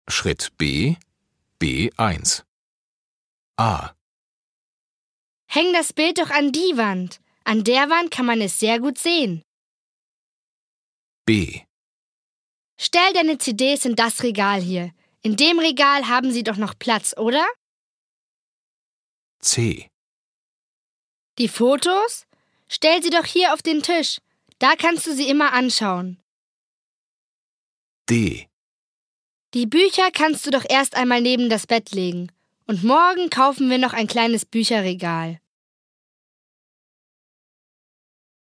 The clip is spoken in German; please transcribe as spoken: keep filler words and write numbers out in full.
Schritt B, B eins. A. Häng das Bild doch an die Wand. An der Wand kann man es sehr gut sehen. B. Stell deine C Ds in das Regal hier. In dem Regal haben sie doch noch Platz, oder? C. Die Fotos? Stell sie doch hier auf den Tisch. Da kannst du sie immer anschauen. D. Die Bücher kannst du doch erst einmal neben das Bett legen. Und morgen kaufen wir noch ein kleines Bücherregal.